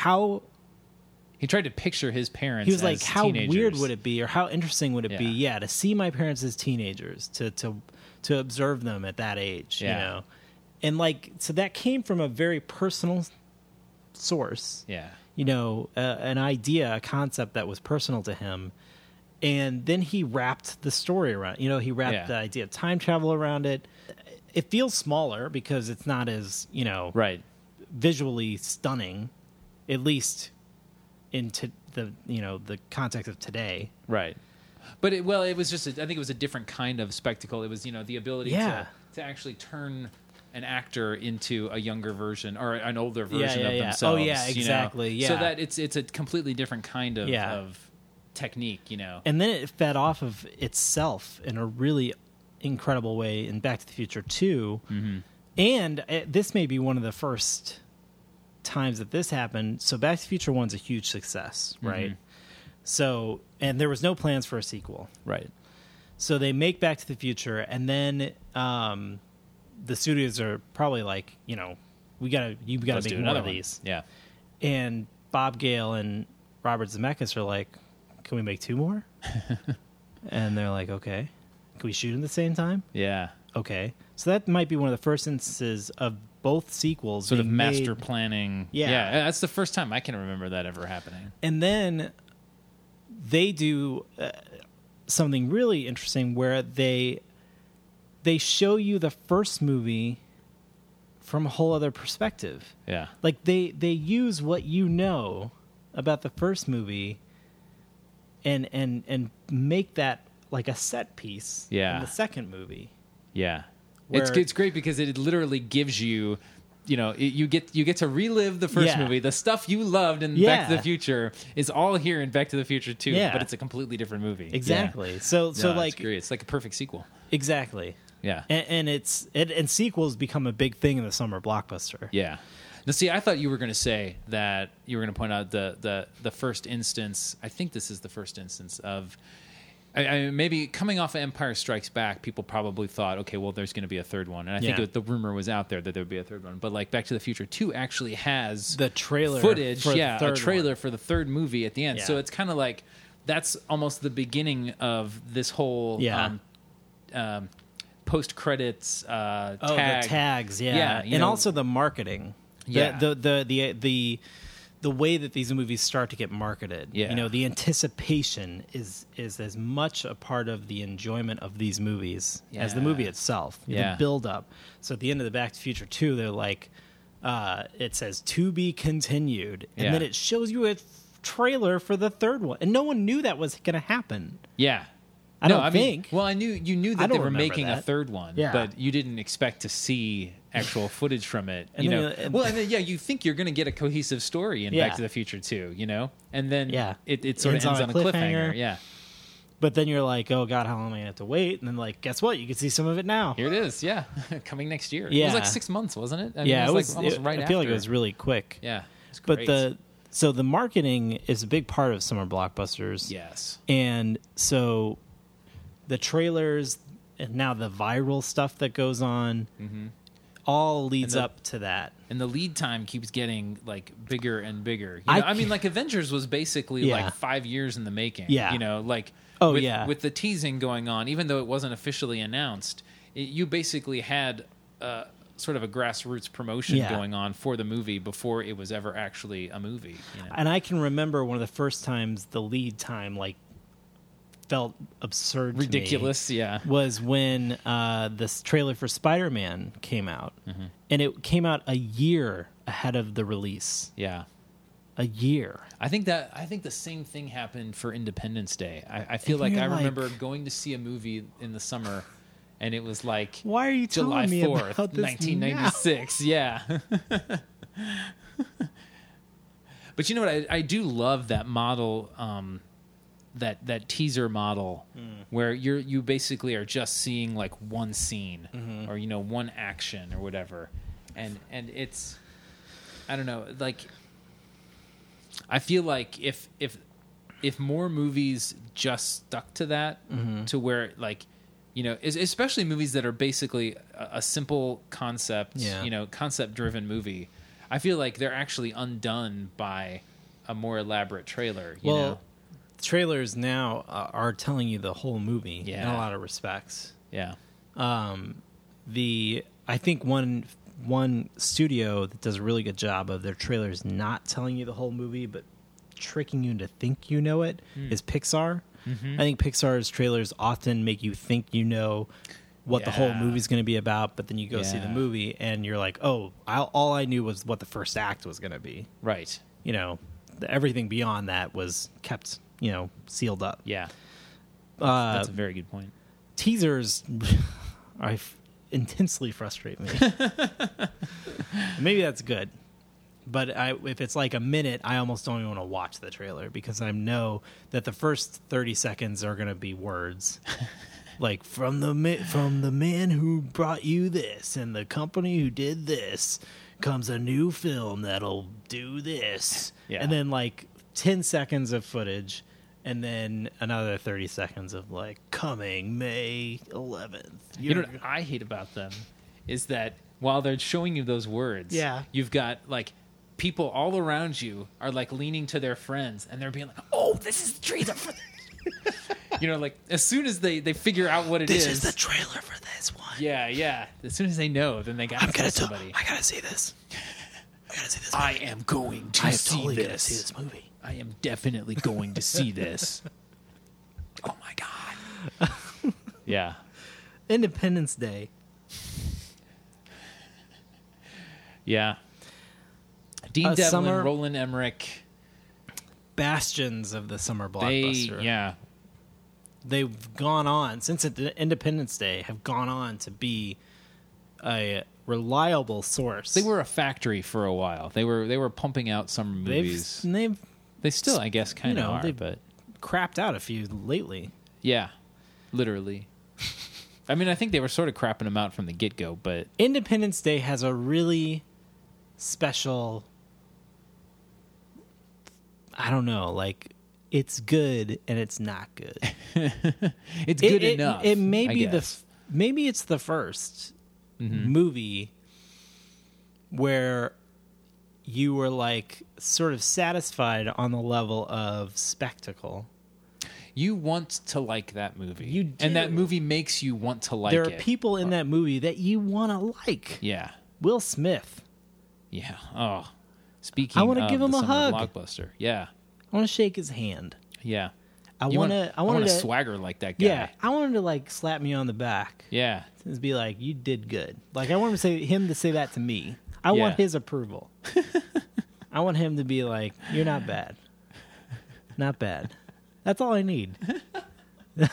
He tried to picture his parents. he was like, as how teenagers. weird would it be, or how interesting would it be? Yeah. Yeah, to see my parents as teenagers, to observe them at that age, Yeah. you know, and like so that came from a very personal source. Yeah. You know, an idea, a concept that was personal to him. And then he wrapped the story around, you know, he wrapped Yeah. the idea of time travel around it. It feels smaller because it's not as, you know, Right. visually stunning, at least into the, you know, the context of today. Right. But it was just, I think it was a different kind of spectacle. It was, you know, the ability Yeah. to actually turn an actor into a younger version or an older Yeah, version yeah, of yeah. themselves. Oh, yeah, you know? exactly, yeah. So that it's a completely different kind of, Yeah. of technique, you know. And then it fed off of itself in a really incredible way in Back to the Future 2. Mm-hmm. And this may be one of the first times that this happened. So Back to the Future 1's a huge success, right? Mm-hmm. So, and there was no plans for a sequel. Right. So they make Back to the Future, and then the studios are probably like, you know, you gotta Let's make do more another of one. these. Yeah. And Bob Gale and Robert Zemeckis are like, can we make 2 more? And they're like, okay. Can we shoot them at the same time? Yeah. Okay. So that might be one of the first instances of both sequels Sort of being master made. planning. Yeah. That's the first time I can remember that ever happening. And then they do something really interesting where they show you the first movie from a whole other perspective. Yeah. Like they use what you know about the first movie and make that like a set piece Yeah. in the second movie. Yeah. Where- It's great because it literally gives you, you know, you get to relive the first Yeah. movie. The stuff you loved in Yeah. Back to the Future is all here in Back to the Future 2, Yeah. but it's a completely different movie. Exactly. Yeah. So No, like it's great. It's like a perfect sequel. exactly. Yeah. And sequels become a big thing in the summer blockbuster. Yeah. Now, see, I thought you were going to say that you were going to point out the first instance. I think this is the first instance of maybe coming off of Empire Strikes Back. People probably thought, okay, well, there's going to be a third one, and I Yeah. think the rumor was out there that there would be a third one. But like Back to the Future 2 actually has The trailer footage, for the a third trailer one. for the third movie at the end. Yeah. So it's kind of like that's almost the beginning of this whole post credits tag. Oh, the tags, yeah, Yeah, you and know- also the marketing. Yeah. The way that these movies start to get marketed. Yeah. You know, the anticipation is as much a part of the enjoyment of these movies as the Yeah. movie itself. Yeah. The build up. So at the end of the Back to the Future 2, they're like, it says to be continued, and Yeah. then it shows you a trailer for the third one, and no one knew that was going to happen. Yeah. I don't think. Well, you knew I that they don't were remember making a that. third one, Yeah. but you didn't expect to see actual footage from it. And You then, know, and and then you think you're going to get a cohesive story in Yeah. Back to the Future too, you know, and then Yeah. it sort of ends on a cliffhanger. Yeah, But then you're like, oh God, how long am I going to have to wait? And then like, guess what? You can see some of it now. here it is. Yeah, coming next year. It Yeah. was like 6 months, wasn't it? I mean, Yeah, it was like almost right I feel like after. it was really quick. Yeah, it's But great. the marketing is a big part of summer blockbusters. yes, And so the trailers and now the viral stuff that goes on all leads And the- up to that. and the lead time keeps getting like bigger and bigger. I I mean, ca- like Avengers was basically Yeah. like 5 years in the making. Yeah. You know, like Oh, with, yeah. with the teasing going on, even though it wasn't officially announced, you basically had sort of a grassroots promotion Yeah. going on for the movie before it was ever actually a movie. You know? And I can remember one of the first times the lead time like felt absurd to me Ridiculous, yeah. was when this trailer for Spider-Man came out. Mm-hmm. And it came out a year ahead of the release. Yeah. A year. I think the same thing happened for Independence Day. I feel And like you're I like- remember going to see a movie in the summer, and it was like Why are you July telling me 4th, about this 1996. Yeah. But you know what? I do love that model, that teaser model, where you basically are just seeing like one scene or one action or whatever, and it's, I don't know, like I feel like if more movies just stuck to that, to where like, especially movies that are basically a simple concept, Yeah. Concept driven movie, I feel like they're actually undone by a more elaborate trailer. You know? Trailers now are telling you the whole movie in Yeah. a lot of respects. Yeah. I think one studio that does a really good job of their trailers not telling you the whole movie but tricking you to think you know it is Pixar. I think Pixar's trailers often make you think you know what the whole Yeah. movie's going to be about, but then you go see the Yeah. movie and you're like, oh, all I knew was what the first act was going to be. Right. Everything beyond that was kept, sealed up. Yeah. That's a very good point. Teasers intensely frustrate me. Maybe that's good. But if it's like a minute, I almost don't even want to watch the trailer because I know that the first 30 seconds are going to be words. Like from the man who brought you this and the company who did this comes a new film that'll do this. Yeah. And then like 10 seconds of footage and then another 30 seconds of like coming May 11th. You know what I hate about them is that while they're showing you those words, Yeah. you've got like people all around you are like leaning to their friends and they're being like, "Oh, this is the trailer for this." Like as soon as they figure out what it This is the trailer for this one. yeah. As soon as they know, then they got to tell somebody. I gotta see this. I gotta see this. I am going to I am see totally this. gonna see this movie. I am definitely going to see this. Oh my god. Yeah. Independence Day. Yeah. Dean Devlin, summer- Roland Emmerich. Bastions of the summer They, blockbuster. They've gone on since Independence Day. Have gone on to be a reliable source. They were a factory for a while. They were pumping out summer movies. They've They still, I guess, kind of are. they've But crapped out a few lately. yeah, literally. I mean, I think they were sort of crapping them out from the get go. But Independence Day has a really special. I don't know, like it's good and it's not good. it's good enough. It may I be guess. maybe it's the first movie where you were like sort of satisfied on the level of spectacle. You want to like that movie. You And that do. movie makes you want to like There it. are people in that movie that you want to like. Yeah. Will Smith. Yeah. Oh. Speaking I wanna of give him the a summer hug. blockbuster. Yeah. I want to shake his hand. Yeah. I You want want to a swagger like that guy. Yeah, I want him to like slap me on the back. Yeah. And be like, "You did good." Like I want him to say that to me. I want Yeah. his approval. I want him to be like, "You're not bad. Not bad." That's all I need.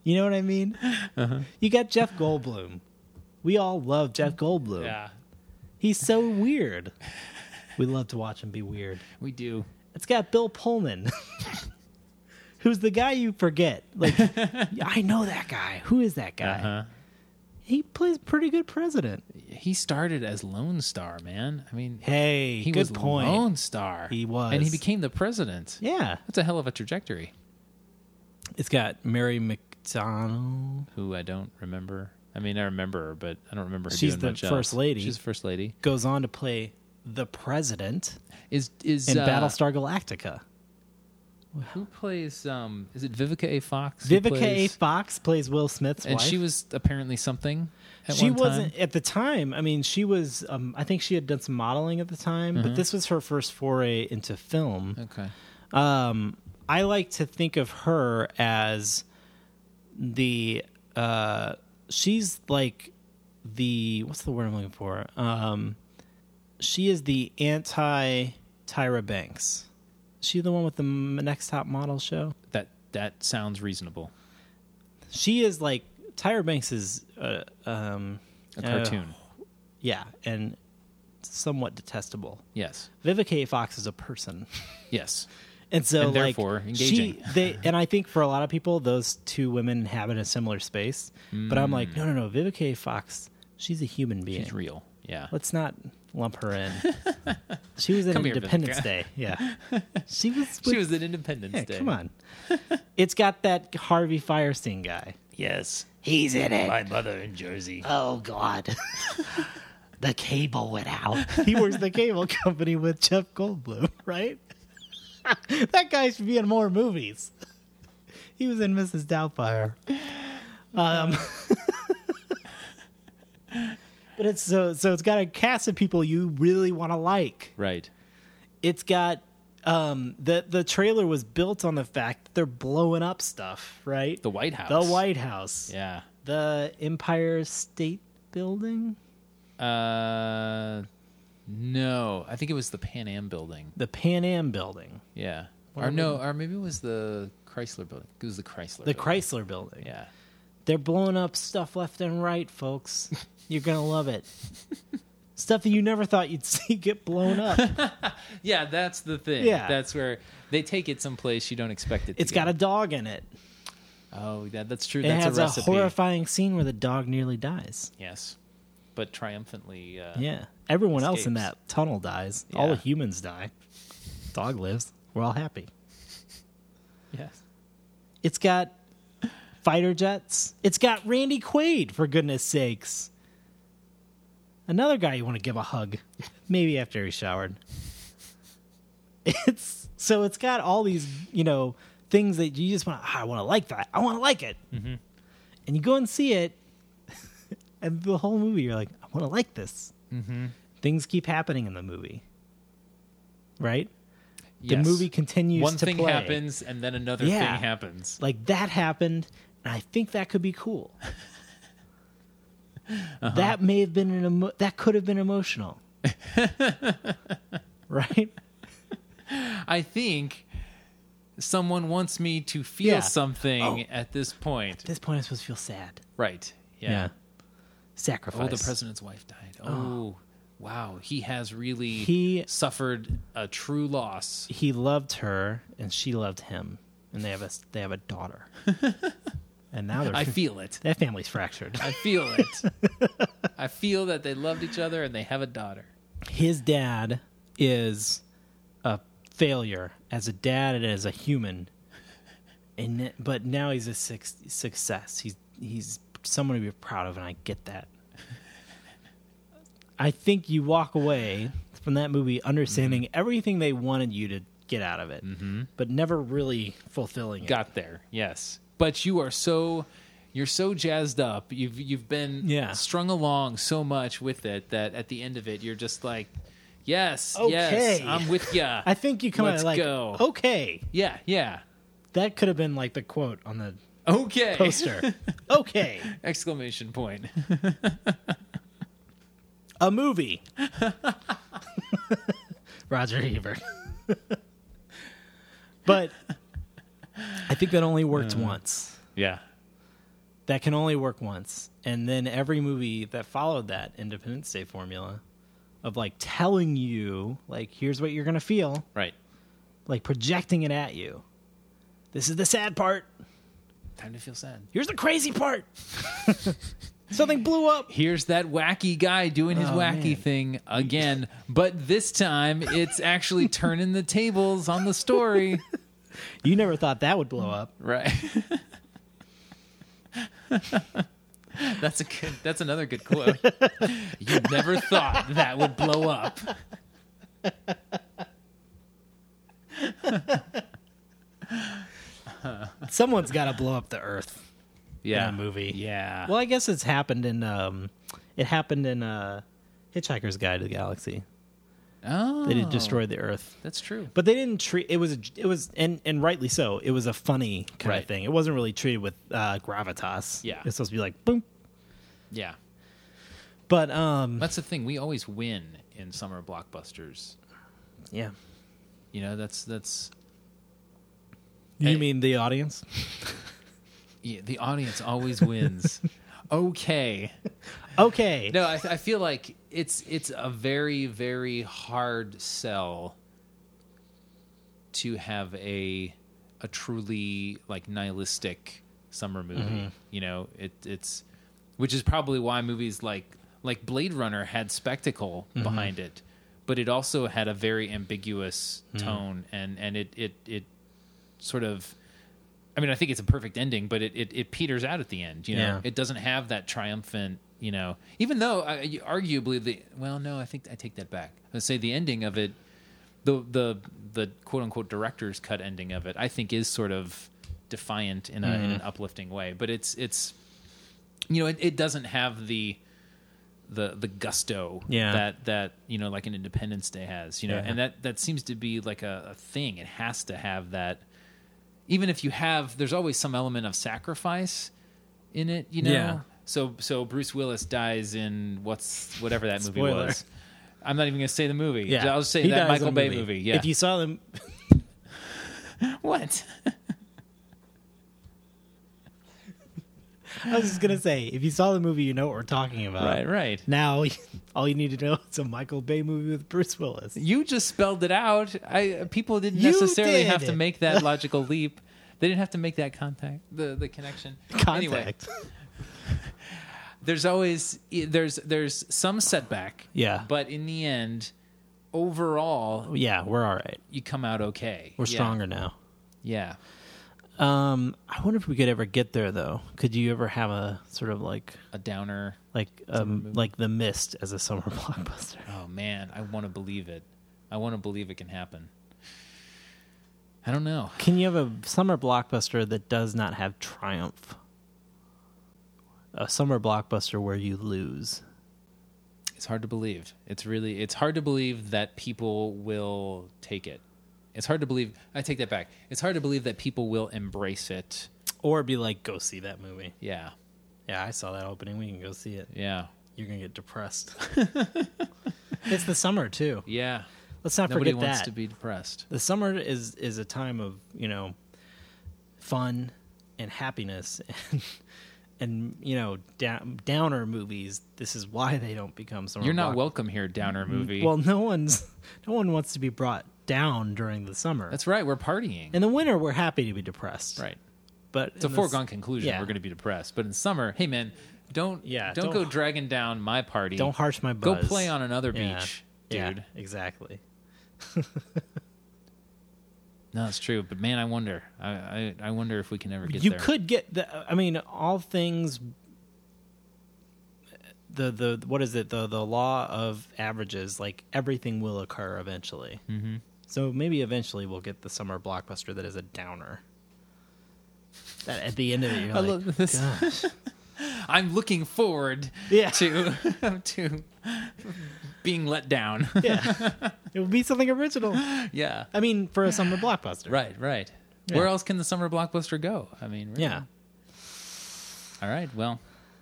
You know what I mean? You got Jeff Goldblum. We all love Jeff Goldblum. Yeah, He's so weird. We love to watch him be weird. we do. It's got Bill Pullman, who's the guy you forget. Like, I know that guy. Who is that guy? Uh-huh. He plays pretty good president. He started as Lone Star, man. I mean, Hey, he good was point. Lone Star. He was. and he became the president. Yeah. That's a hell of a trajectory. It's got Mary McDonnell. Who I don't remember. I mean, I remember her, but I don't remember her She's doing the much first else. lady. She's the first lady. Goes on to play the president Is in Battlestar Galactica. Who plays? Is it Vivica A. Fox? Vivica A. Fox plays Will Smith's and wife. she was apparently something. At She one wasn't time. at the time. I mean, she was. I think she had done some modeling at the time, but this was her first foray into film. Okay. I like to think of her as the. She's like the. What's the word I'm looking for? She is the anti Tyra Banks. She the one with the Next Top Model show. That sounds reasonable. She is like Tyra Banks is A cartoon. Yeah, and somewhat detestable. Yes. Vivica A. Fox is a person, Yes. and so And like therefore engaging. and I think for a lot of people, those two women inhabit a similar space. But I'm like, no, Vivica A. Fox, she's a human being. She's real. Yeah. Let's not lump her in. She was in Come here, Independence Vivica. Day. Yeah, she was. She was at Independence Yeah, Day. come on. It's got that Harvey Firestein guy. Yes. He's in it. My mother in Jersey. Oh God. The cable went out. He works the cable company with Jeff Goldblum, right? That guy should be in more movies. He was in Mrs. Doubtfire. But it's so it's got a cast of people you really want to like. Right. It's got the trailer was built on the fact that they're blowing up stuff, right? The White House. The White House. Yeah. The Empire State Building. No. I think it was the Pan Am building. The Pan Am Building. Yeah. What Or are no, or maybe it was the Chrysler building. It was the Chrysler. The building. Chrysler Building. Yeah. They're blowing up stuff left and right, folks. You're going to love it. Stuff that you never thought you'd see get blown up. Yeah, that's the thing. Yeah. That's where they take it someplace you don't expect it to It's got go. a dog in it. Oh, yeah, that's true. It That's has a a recipe. horrifying scene where the dog nearly dies. Yes. But triumphantly. Yeah. Everyone else in Escapes. that tunnel dies. All the Yeah. humans die. Dog lives. We're all happy. Yes. It's got fighter jets. It's got Randy Quaid, for goodness sakes. Another guy you want to give a hug. Maybe after he showered. It's got all these, things that you just want to, I want to like that. I want to like it. Mm-hmm. And you go and see it, and the whole movie, you're like, I want to like this. Mm-hmm. Things keep happening in the movie. Right? The Yes. movie continues One to thing play. happens, and then another Yeah. thing happens. Like that happened, and I think that could be cool. That may have been that could have been emotional, right? I think someone wants me to feel Yeah. something at this point. At this point, I'm supposed to feel sad. Right. Yeah. Sacrifice. Oh, the president's wife died. Oh, wow. He has really He- suffered a true loss. He loved her, and she loved him, and they have a daughter. And now I feel it. that family's fractured. I feel it. I feel that they loved each other and they have a daughter. His dad is a failure as a dad and as a human, but now he's a success. He's someone to be proud of, and I get that. I think you walk away from that movie understanding everything they wanted you to get out of it, but never really fulfilling it. Got there, yes. But you're so jazzed up. You've been strung along so much with it that at the end of it, you're just like, yes, Okay. yes, I'm with ya. I think you come out Let's like, go. okay. Yeah. That could have been like the quote on the Okay. poster. Okay. Exclamation point. A movie. Roger Ebert. But I think that only worked once. Yeah. that can only work once. And then every movie that followed that Independence Day formula of like telling you, like, here's what you're going to feel, Right. like projecting it at you. This is the sad part. Time to feel sad. Here's the crazy part. Something blew up. Here's that wacky guy doing his wacky man. thing again, but this time it's actually turning the tables on the story. You never thought that would blow up. Right. That's another good quote. You never thought that would blow up. Someone's got to blow up the Earth Yeah. in a movie. Yeah. Well, I guess it's happened in Hitchhiker's Guide to the Galaxy. Oh. They did destroy the Earth. That's true. But they didn't treat it was and rightly so. It was a funny kind Right. of thing. It wasn't really treated with gravitas. Yeah. It's supposed to be like boom. Yeah. But That's the thing. We always win in summer blockbusters. yeah. You know, that's You Hey. mean the audience? yeah, the audience always wins. Okay. Okay. No, I feel like it's a very, very hard sell to have a truly like nihilistic summer movie. You know, it's which is probably why movies like Blade Runner had spectacle behind it, but it also had a very ambiguous tone, and it sort of. I mean, I think it's a perfect ending, but it peters out at the end. You know, Yeah. it doesn't have that triumphant. You know, even though arguably I think I take that back. Let's say the ending of it, the quote unquote director's cut ending of it, I think is sort of defiant in an uplifting way. But it's you know, it doesn't have the gusto that you know, like an Independence Day has. You know, Yeah. and that seems to be like a thing. It has to have that. Even if there's always some element of sacrifice in it, you know. Yeah. So Bruce Willis dies in whatever that movie Spoiler. was. I'm not even going to say the movie. Yeah. I'll just say He that dies Michael in the Bay movie. Yeah. If you saw them, What? I was just gonna say, if you saw the movie, you know what we're talking about. Right. Now, all you need to know is a Michael Bay movie with Bruce Willis. You just spelled it out. People didn't You necessarily have did. to make that logical leap. They didn't have to make that the connection. Anyway, Contact. there's some setback. Yeah. But in the end, overall, Yeah, we're all right. you come out okay. We're Yeah. stronger now. Yeah. I wonder if we could ever get there, though. Could you ever have a sort of like A downer. The Mist as a summer blockbuster? Oh man, I want to believe it. I want to believe it can happen. I don't know. Can you have a summer blockbuster that does not have triumph? A summer blockbuster where you lose. It's hard to believe. It's hard to believe that people will take it. It's hard to believe. I take that back. It's hard to believe that people will embrace it. Or be like, go see that movie. Yeah. Yeah, I saw that opening. We can go see it. Yeah. You're going to get depressed. It's the summer, too. Yeah. Let's not Nobody forget wants that. to be depressed. The summer is a time of, you know, fun and happiness and you know, downer movies. This is why they don't become summer. You're not welcome here, downer movie. Well, no one wants to be brought down during the summer. That's right. We're partying. In the winter, we're happy to be depressed. Right. But It's a foregone conclusion. yeah. We're going to be depressed. But in summer, hey man, don't go dragging down my party. Don't harsh my Go buzz. play on another Yeah. beach, Yeah, dude. exactly. No, it's true. But man, I wonder. I wonder if we can ever get You there. could get I mean, all things. The what is it? The law of averages. Like everything will occur eventually. Mm-hmm. So maybe eventually we'll get the summer blockbuster that is a downer. That at the end of it, you're I like, love this. gosh. I'm looking forward Yeah. to being let down. Yeah, it would be something original. Yeah. I mean, for a summer blockbuster, Right. Yeah. Where else can the summer blockbuster go? I mean, really. Yeah. All right. Well,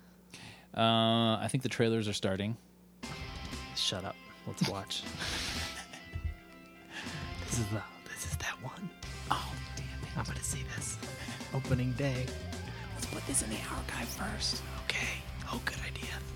I think the trailers are starting. Shut up. Let's watch. This is that one. Oh, damn it! I'm gonna see this opening day. Let's put this in the archive first. Okay. Oh, good idea.